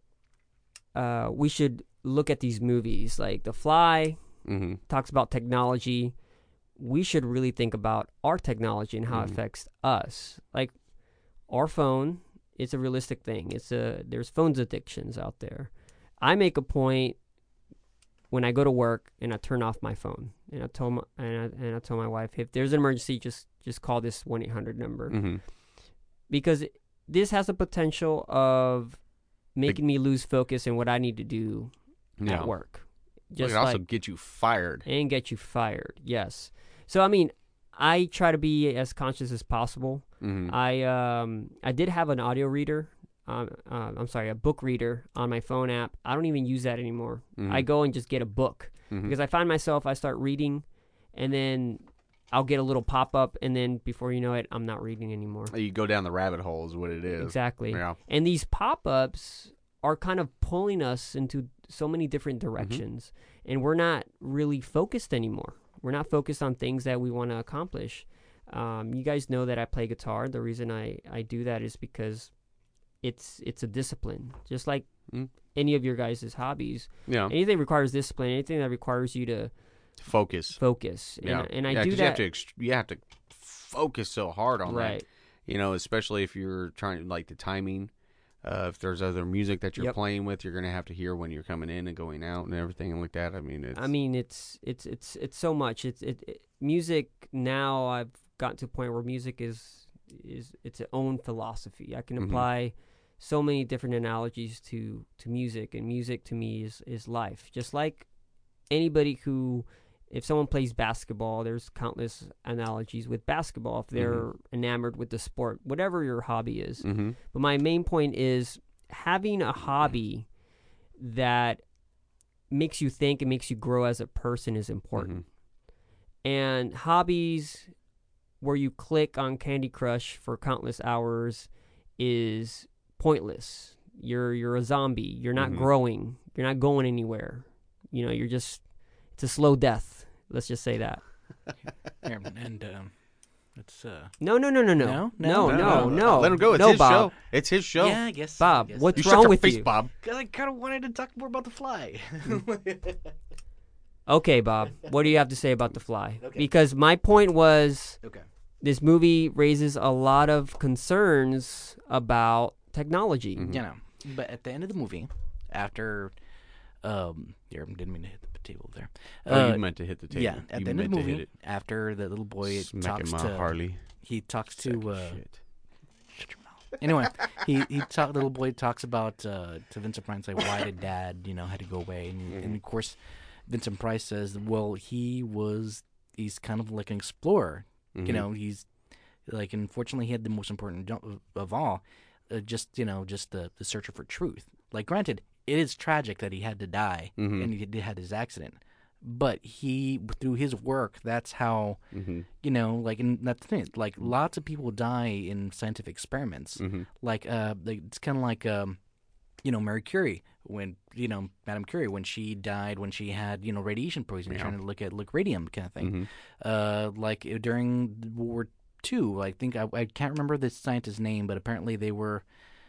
we should look at these movies. Like The Fly talks about technology. We should really think about our technology and how it affects us. Like our phone, it's a realistic thing. There's phones addictions out there. I make a point when I go to work and I turn off my phone and I tell my wife, if there's an emergency, just call this 1-800 number, because this has the potential of making me lose focus in what I need to do at work. It also get you fired. And get you fired, yes. So, I mean, I try to be as conscious as possible. Mm-hmm. I did have an audio reader, a book reader on my phone app. I don't even use that anymore. Mm-hmm. I go and just get a book because I find myself, I start reading, and then I'll get a little pop-up, and then before you know it, I'm not reading anymore. You go down the rabbit hole is what it is. Exactly. Yeah. And these pop-ups are kind of pulling us into so many different directions, and we're not really focused anymore. We're not focused on things that we want to accomplish. You guys know that I play guitar. The reason I do that is because it's a discipline, just like any of your guys' hobbies. Yeah. Anything that requires discipline, anything that requires you to focus. And I do that. You have to focus so hard on right. that. Especially if you're trying like the timing. If there's other music that you're Yep. playing with, you're gonna have to hear when you're coming in and going out and everything like that. It's so much. Music now. I've gotten to a point where music is its own philosophy. I can apply so many different analogies to music, and music to me is life. Just like anybody who, if someone plays basketball, there's countless analogies with basketball if they're enamored with the sport, whatever your hobby is. But my main point is having a hobby that makes you think and makes you grow as a person is important. And hobbies where you click on Candy Crush for countless hours is pointless. You're a zombie. You're not growing. You're not going anywhere. You're just, it's a slow death. Let's just say that. And it's No. No? Let him go. It's his Bob. show. It's his show. Yeah, I guess. Bob, I guess. what's You wrong shut your with face, you? Bob. Because I kind of wanted to talk more about The Fly. Okay, Bob, what do you have to say about The Fly? Okay. Because my point was, Okay. this movie raises a lot of concerns about technology. But at the end of the movie, after, here, I didn't mean to hit the table there. You meant to hit the table. Yeah, at the end of the movie, after the little boy Smacking talks my to Harley. he talks to Shit. shut your mouth. Anyway, the little boy talks about to Vincent Price, like, why did Dad had to go away, and of course Vincent Price says, well, he's kind of like an explorer. He's like, unfortunately he had the most important job of all, just the searcher for truth. Like, granted, it is tragic that he had to die and he had his accident, but he, through his work, that's how, and that's the thing, like, lots of people die in scientific experiments. Like it's kind of like, Marie Curie, when, Madame Curie, when she died, when she had, radiation poisoning, trying to look radium kind of thing. Like, during World War II, I think, I can't remember the scientist's name, but apparently they were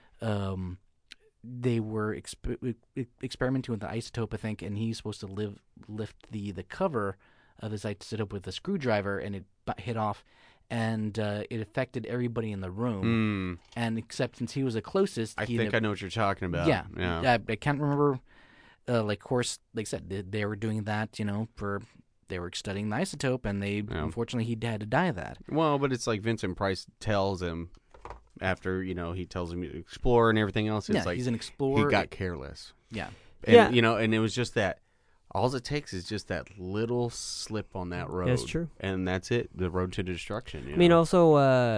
experimenting with the isotope, I think, and he's supposed to lift the cover of this isotope with a screwdriver, and it hit off, and it affected everybody in the room. And except since he was the closest, I think I know what you're talking about. Yeah. Yeah. I can't remember. Like, of course, like I said, they were doing that, they were studying the isotope, and unfortunately, he had to die of that. Well, but it's like Vincent Price tells him after, he tells him to explore and everything else. It's like he's an explorer. He got careless. Yeah. And, and it was just that. All it takes is just that little slip on that road. That's true. And that's it. The road to destruction. I mean, also,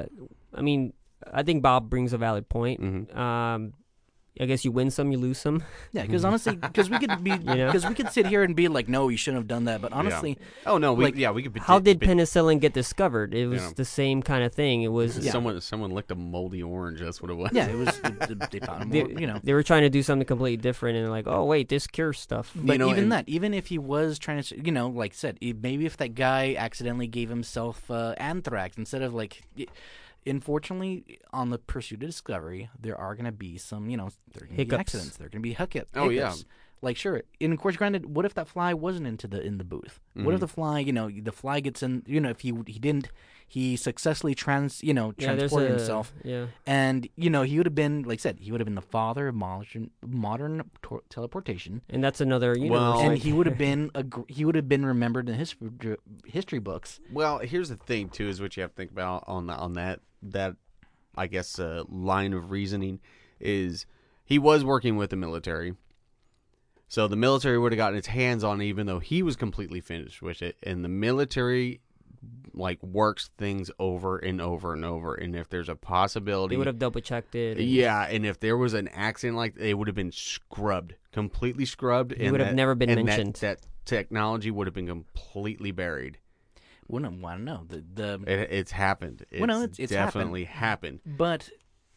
I think Bob brings a valid point. I guess you win some, you lose some. Yeah, because honestly, because we could be, because we could sit here and be like, no, you shouldn't have done that. But honestly, oh no, we could. How did penicillin get discovered? It was the same kind of thing. It was someone licked a moldy orange. That's what it was. Yeah, it was. They found him. They were trying to do something completely different, and they're like, oh wait, this cures stuff. But even if he was trying to, like I said, maybe if that guy accidentally gave himself anthrax instead of like. Unfortunately, on the pursuit of discovery, there are going to be some, there are going to be accidents. There are going to be hiccups. Oh, yeah. Like, sure. And, of course, granted, what if that fly wasn't in the booth? What if the fly, the fly gets in, if he successfully transported himself. Yeah. And, he would have been, like I said, he would have been the father of modern teleportation. And that's another universe. Well, and he would have been remembered in history books. Well, here's the thing, too, is what you have to think about on that I guess, line of reasoning is he was working with the military. So the military would have gotten its hands on it even though he was completely finished with it. And the military, like, works things over and over and over. And if there's a possibility... They would have double-checked it. Yeah, and if there was an accident like that, it would have been completely scrubbed. It would have never been mentioned. That technology would have been completely buried. Well, no, I don't know. It's happened. It's definitely happened. But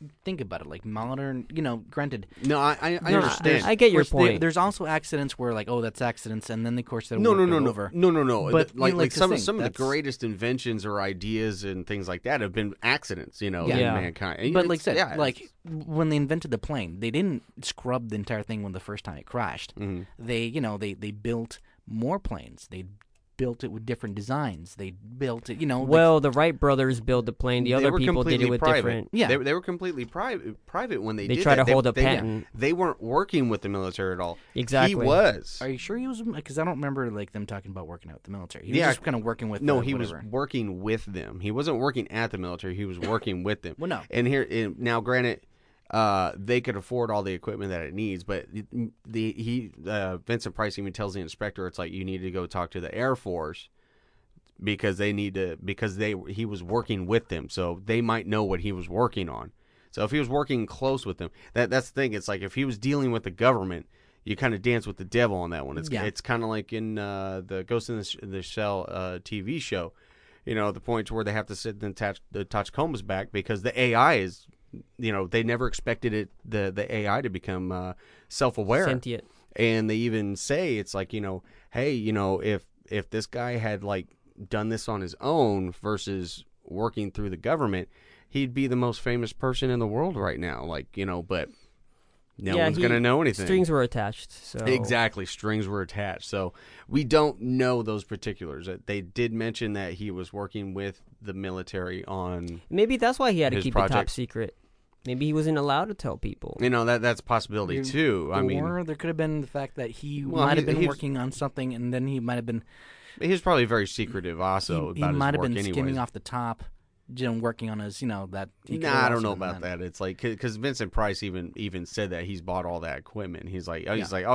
think about it, like modern, granted. No, I understand. I get your point. There's also accidents where like, oh, that's accidents, and then of course they're no. over. But like some the of the greatest inventions or ideas and things like that have been accidents, in Yeah. mankind. And But like I said, like when they invented the plane, they didn't scrub the entire thing when the first time it crashed. Mhm. They built more planes. They built it with different designs. They built it, Well, the Wright brothers built the plane. The they other were people did it completely with private. different. Yeah. They were completely private when they They did tried that. to hold a They patent. They weren't working with the military at all. Exactly. He was. Are you sure he was? Because I don't remember like them talking about working out with the military. He was Yeah. just kind of working with. No, he whatever. was working with them. He wasn't working at the military. He was working with them. Well, no. And now, granted, they could afford all the equipment that it needs, but Vincent Price even tells the inspector, it's like, you need to go talk to the Air Force because he was working with them, so they might know what he was working on. So if he was working close with them, that's the thing. It's like if he was dealing with the government, you kind of dance with the devil on that one. It's kind of like in the Ghost in the Shell TV show. The point where they have to sit and attach the Tachikoma's back because the AI is, they never expected the AI to become self-aware. Sentient. And they even say, it's like, hey, if this guy had like done this on his own versus working through the government, he'd be the most famous person in the world right now. Like, but no one's going to know anything. Strings were attached. So Exactly. Strings were attached. So we don't know those particulars. They did mention that he was working with the military on maybe that's why he had to his keep it top project. secret. Maybe he wasn't allowed to tell people. That's a possibility too. I mean, or there could have been the fact that he Well, might have been he's- working on something, and then he might have been. he was probably very secretive also He about his might have work been anyways. skimming off the top, working on his, that. He could Nah, have I don't also know done about that. It's like because Vincent Price even said that he's bought all that equipment. He's like,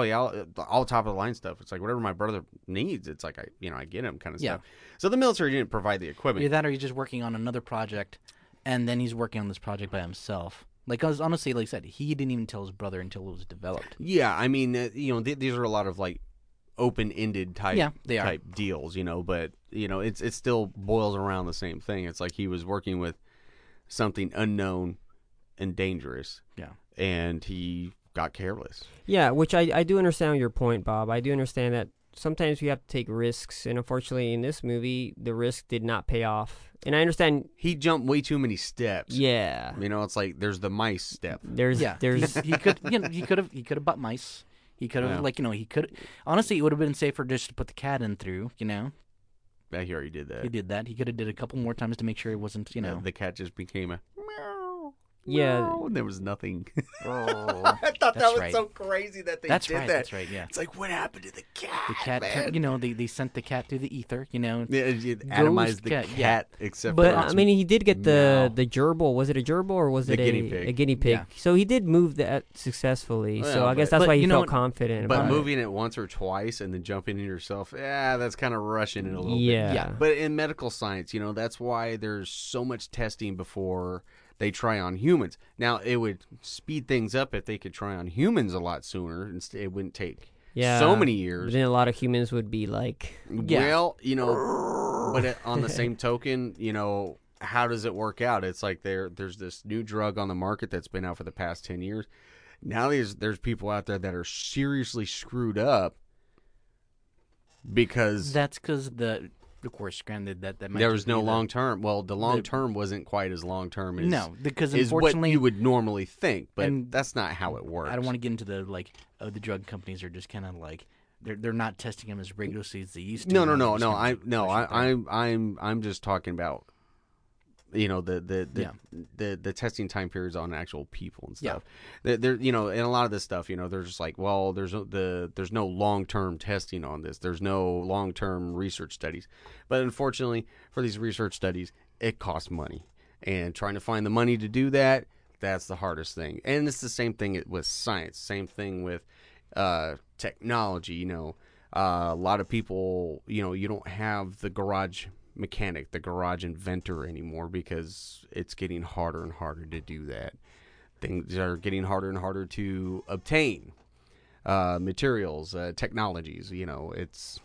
all top of the line stuff. It's like whatever my brother needs. It's like I get him kind of stuff. So the military didn't provide the equipment. Either that, or he's just working on another project, and then he's working on this project by himself. Like, 'cause honestly, like I said, he didn't even tell his brother until it was developed. Yeah, I mean, these are a lot of like open-ended type they are. type deals, but it still boils around the same thing. It's like he was working with something unknown and dangerous. Yeah. And he got careless. Yeah, which I do understand your point, Bob. I do understand that sometimes we have to take risks, and unfortunately in this movie, the risk did not pay off. And I understand. He jumped way too many steps. Yeah. It's like there's the mice step. There's he could he could have bought mice. He could have he could honestly it would have been safer just to put the cat in through. I hear he did that. He did that. He could have did a couple more times to make sure it wasn't the cat just became a meow. Yeah. Meow, and there was nothing. Oh, I thought that was right. so crazy that they That's did right. that. That's right. Yeah. It's like, what happened to the cat? The cat, man? they sent the cat through the ether. Yeah, you atomized the cat, yeah. except But for I mean, he did get meow. the gerbil. Was it a gerbil or was The it guinea pig. a guinea pig? Yeah. So he did move that successfully. Well, so I guess but- that's but why he you know felt what- confident. But about moving it once or twice and then jumping in yourself, that's kind of rushing it a it. little Yeah. bit. Yeah. But in medical science, that's why there's so much testing before they try on humans. Now, it would speed things up if they could try on humans a lot sooner. Instead, it wouldn't take so many years. But then a lot of humans would be like, Well, but on the same token, how does it work out? It's like there's this new drug on the market that's been out for the past 10 years. Now there's people out there that are seriously screwed up because That's because of course, granted that might there just was no be the- long term. Well, the long term wasn't quite as long term as No, because is what unfortunately, you would normally think, but and that's not how it works. I don't want to get into the drug companies are just kind of like they're not testing them as rigorously as they used to. No. Now they're just kinda pushing I'm just talking about the testing time periods on actual people and stuff. There and a lot of this stuff, they're just like, well, there's no long-term testing on this. There's no long-term research studies. But unfortunately, for these research studies, it costs money. And trying to find the money to do that, that's the hardest thing. And it's the same thing with science. Same thing with technology. A lot of people, you don't have the garage mechanic, the garage inventor anymore because it's getting harder and harder to do that. Things are getting harder and harder to obtain. Materials, technologies, it's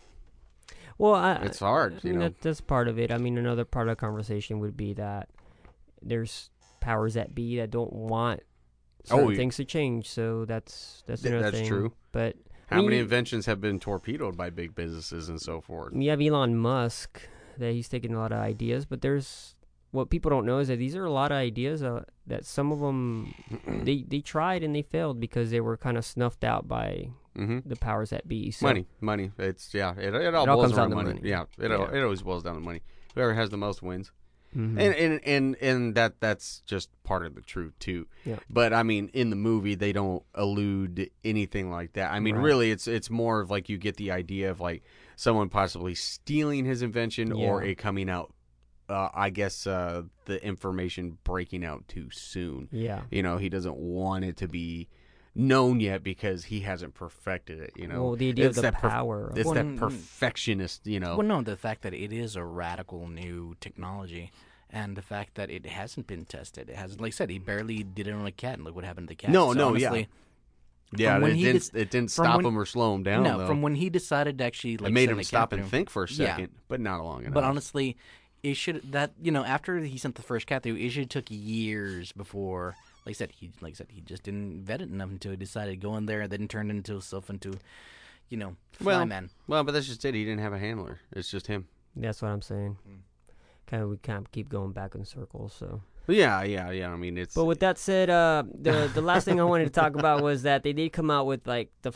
hard. I mean, that's part of it. I mean, another part of the conversation would be that there's powers that be that don't want certain things to change. So that's another thing. That's true. But how many inventions have been torpedoed by big businesses and so forth? You have Elon Musk that he's taking a lot of ideas, but there's what people don't know is that these are a lot of ideas that some of them they tried and they failed because they were kind of snuffed out by the powers that be. So, money. It's it all boils down to money. Yeah, it always boils down to money. Whoever has the most wins. And that's just part of the truth too. Yeah. But I mean, in the movie, they don't allude anything like that. I mean, really, it's more of like you get the idea of like someone possibly stealing his invention or it coming out. I guess the information breaking out too soon. Yeah. He doesn't want it to be known yet because he hasn't perfected it. Well, the idea of the power. It's that perfectionist. Well, no, the fact that it is a radical new technology, and the fact that it hasn't been tested. It hasn't, like I said, he barely did it on a cat, and look what happened to the cat. Honestly, it didn't stop him or slow him down. No, though. from when he decided to actually, like, it made him stop and think for a second, yeah. but not long enough. But honestly, it should after he sent the first cat through, it should have took years before. Like I said, he just didn't vet it enough until he decided to go in there and then turned himself into, Flyman. Well, but that's just it. He didn't have a handler. It's just him. That's what I'm saying. We kind of keep going back in circles. So. Yeah. I mean, it's. But with that said, the last thing I wanted to talk about was that they did come out with like the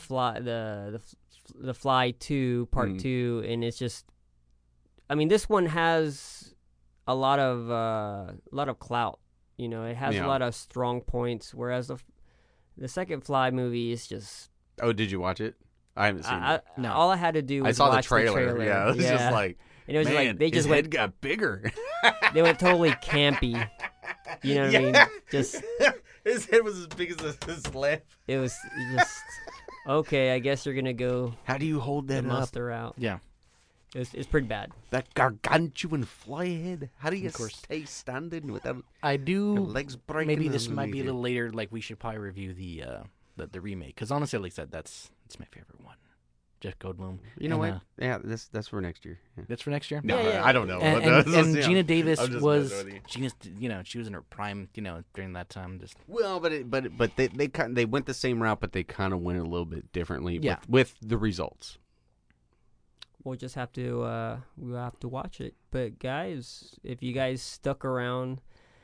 Fly 2 Part 2, and it's just, I mean, this one has a lot of clout. It has a lot of strong points, whereas the second Fly movie is just. Oh, did you watch it? I haven't seen it. No. All I had to do was watch the trailer. Yeah, it was just like, and it was like they just his head got bigger. They went totally campy. You know what I mean? Just his head was as big as his lip. It was just okay. I guess you're gonna go. How do you hold that muster out? Yeah. It's pretty bad. That gargantuan fly head. How do you stay standing without legs breaking? Maybe this might be a little later. Like we should probably review the remake because honestly, like I said, it's my favorite one. Jeff Goldblum. You know what? Yeah, that's for next year. Yeah. That's for next year. No, I don't know. And Gina Davis was she was in her prime. During that time. Well, but they went the same route, but they kind of went a little bit differently. Yeah. With the results. We'll just have to watch it. But guys, if you guys stuck around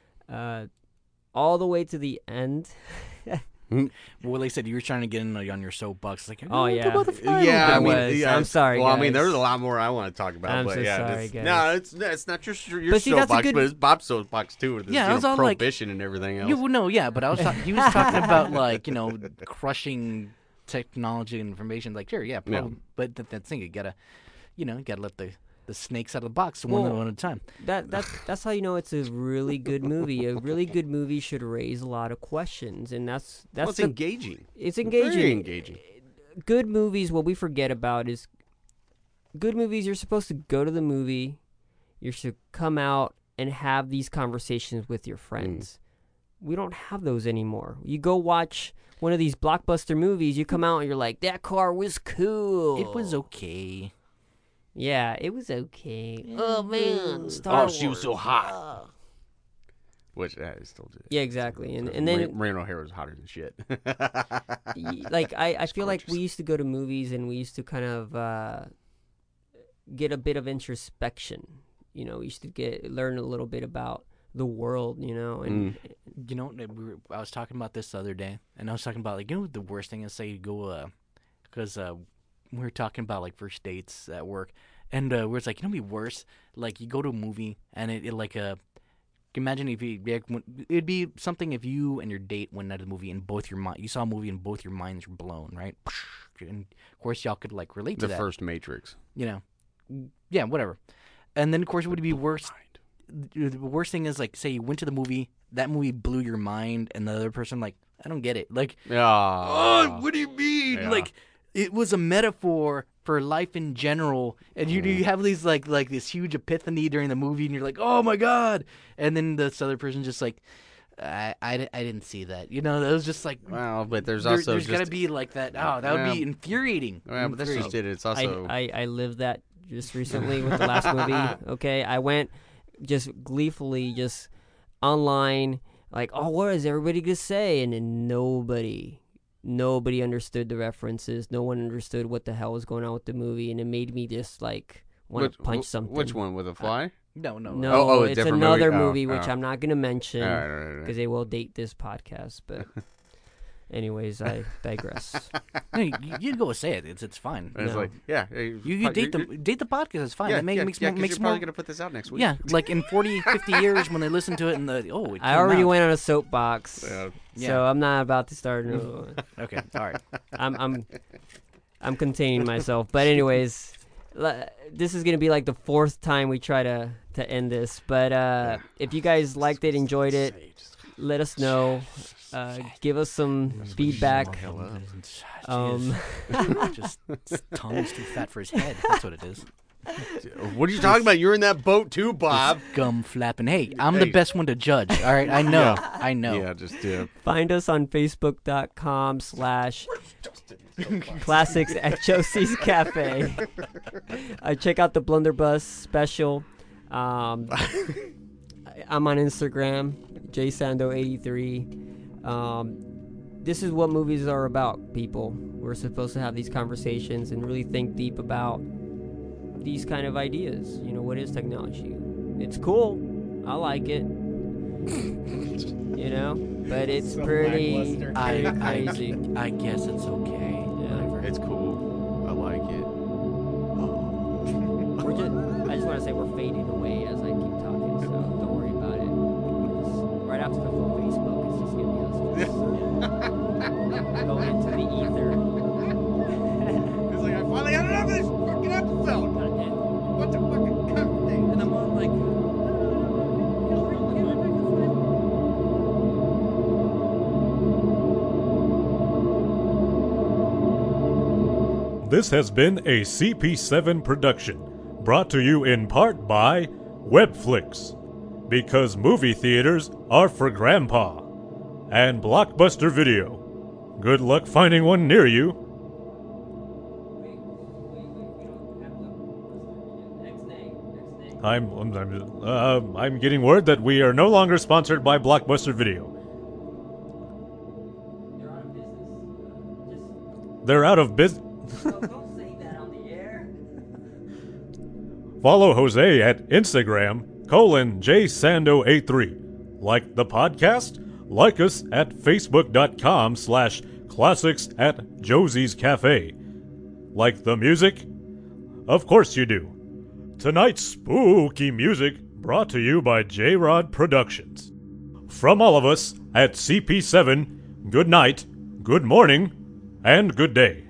all the way to the end. Well, like I said, you were trying to get in on your soapbox. Like, oh yeah, yeah. I'm sorry. Well, guys. I mean, there's a lot more I want to talk about. I'm but so yeah, sorry, guys. No, it's not your soapbox, but it's Bob's soapbox too. With this, I was all prohibition and everything else. But I was he was talking about like crushing technology and information. Like, sure, yeah, but that thing you gotta let the snakes out of the box one at a time. That's how you know it's a really good movie. A really good movie should raise a lot of questions, and that's it's engaging. It's engaging. Very engaging. Good movies. What we forget about is good movies. You're supposed to go to the movie. You should come out and have these conversations with your friends. We don't have those anymore. You go watch one of these blockbuster movies. You come out and you're like, that car was cool. It was okay. Yeah, it was okay. Oh man, Star Wars. She was so hot. Which is still did. Yeah, exactly. And then Mariano O'Hara was hotter than shit. Like I feel like we used to go to movies and we used to kind of get a bit of introspection. We used to learn a little bit about the world, and I was talking about this the other day, and I was talking about the worst thing is say you go because we were talking about like first dates at work, and where it's like it'd be worse. Like you go to a movie and it like imagine if it'd be something if you and your date went out of the movie and you saw a movie and both your minds were blown, right? And of course y'all could like relate to that. The first Matrix. Yeah, whatever. And then of course it would be worse. The worst thing is like say you went to the movie, that movie blew your mind, and the other person like I don't get it. Like, what do you mean? Yeah. Like. It was a metaphor for life in general, and you have these like this huge epiphany during the movie, and you're like, oh my god! And then this other person just like, I didn't see that. It was just like, well, but there's gotta be like that. Oh, that would be infuriating. Yeah, but that's just it. It's also I lived that just recently with the last movie. Okay, I went just gleefully just online. like, oh, what is everybody gonna say? And then nobody understood the references. No one understood what the hell was going on with the movie, and it made me just like want to punch something. Which one, with a fly? No. It's another movie, which I'm not gonna mention because they will date this podcast. But anyways, I digress. No, you go say it. It's fine. It's like, yeah, you date the podcast. It's fine. Yeah, it makes you're more. probably gonna put this out next week. Yeah, like in 40, 50 years when they listen to it and I already went on a soapbox, Yeah. so I'm not about to start another one. Okay, all right. I'm containing myself, but anyways, this is gonna be like the fourth time we try to end this. But if you guys liked it, enjoyed it, let us know. Give us some feedback. Just his tongue's too fat for his head. That's what it is. What are you talking about? You're in that boat too, Bob. Just gum flapping. Hey, I'm the best one to judge. All right, I know. I know. Yeah, just do. Find us on Facebook.com/ Classics at Josie's Cafe. Check out the Blunderbuss special. I'm on Instagram, jsando83. This is what movies are about, people. We're supposed to have these conversations and really think deep about these kind of ideas. You know, what is technology? It's cool. I like it. You know, but it's pretty crazy. I guess it's okay. Yeah. It's cool. I like it. I just want to say we're fading away as I keep talking, so don't worry about it. Right after the full Facebook, it's just gonna be us going into the ether. It's like, I finally got enough of this fucking episode. What the fucking cunt thing? And I'm on like. This has been a CP7 production, brought to you in part by Webflix, because movie theaters are for Grandpa, and Blockbuster Video. Good luck finding one near you. I'm getting word that we are no longer sponsored by Blockbuster Video. They're out of business. Don't say that on the air. Follow Jose at Instagram, @JSando83. Like the podcast? Like us at Facebook.com/Classics at Josie's Cafe. Like the music? Of course you do. Tonight's spooky music brought to you by J-Rod Productions. From all of us at CP7, good night, good morning, and good day.